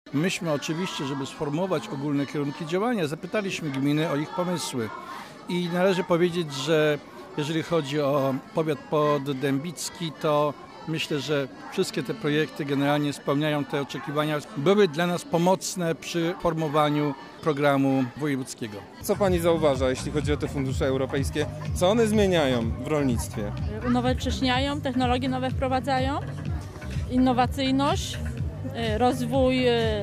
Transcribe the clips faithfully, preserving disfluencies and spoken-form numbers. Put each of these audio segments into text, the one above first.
Myśmy oczywiście, żeby sformułować ogólne kierunki działania, zapytaliśmy gminy o ich pomysły. I należy powiedzieć, że jeżeli chodzi o powiat poddębicki, to myślę, że wszystkie te projekty generalnie spełniają te oczekiwania. Były dla nas pomocne przy formowaniu programu wojewódzkiego. Co pani zauważa, jeśli chodzi o te fundusze europejskie? Co one zmieniają w rolnictwie? Unowocześniają, technologie nowe wprowadzają, innowacyjność, rozwój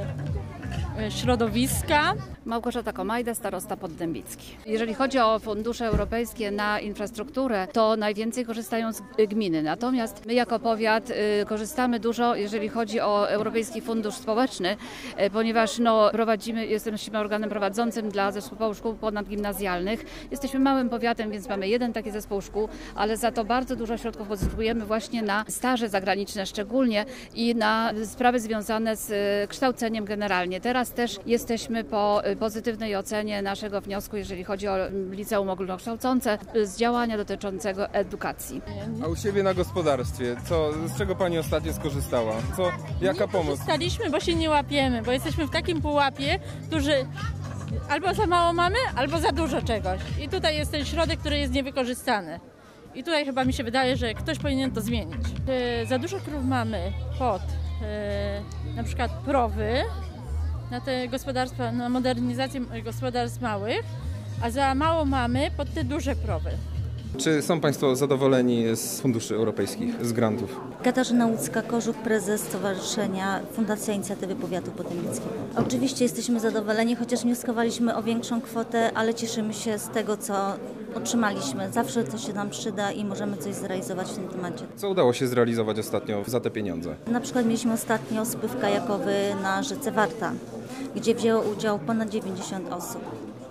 środowiska. Małgorzata Komajda, starosta poddębicki. Jeżeli chodzi o fundusze europejskie na infrastrukturę, to najwięcej korzystają z gminy. Natomiast my jako powiat y, korzystamy dużo, jeżeli chodzi o Europejski Fundusz Społeczny, y, ponieważ no, prowadzimy, jesteśmy organem prowadzącym dla zespołu szkół ponadgimnazjalnych. Jesteśmy małym powiatem, więc mamy jeden taki zespół szkół, ale za to bardzo dużo środków pozyskujemy właśnie na staże zagraniczne szczególnie i na sprawy związane z y, kształceniem generalnie. Teraz też jesteśmy po y, pozytywnej ocenie naszego wniosku, jeżeli chodzi o liceum ogólnokształcące, z działania dotyczącego edukacji. A u siebie na gospodarstwie, co, z czego pani ostatnio skorzystała? Co, jaka nie pomoc? Korzystaliśmy, bo się nie łapiemy, bo jesteśmy w takim pułapie, który albo za mało mamy, albo za dużo czegoś. I tutaj jest ten środek, który jest niewykorzystany. I tutaj chyba mi się wydaje, że ktoś powinien to zmienić. Za dużo krów mamy pod na przykład prowy, na te gospodarstwa, na modernizację gospodarstw małych, a za mało mamy pod te duże krowy. Czy są państwo zadowoleni z funduszy europejskich, z grantów? Katarzyna Łódzka-Kożuch, prezes Stowarzyszenia Fundacja Inicjatywy Powiatu Poddębickiego. Oczywiście jesteśmy zadowoleni, chociaż wnioskowaliśmy o większą kwotę, ale cieszymy się z tego, co otrzymaliśmy. Zawsze coś się nam przyda i możemy coś zrealizować w tym temacie. Co udało się zrealizować ostatnio za te pieniądze? Na przykład mieliśmy ostatnio spływ kajakowy na rzece Warta, gdzie wzięło udział ponad dziewięćdziesiąt osób.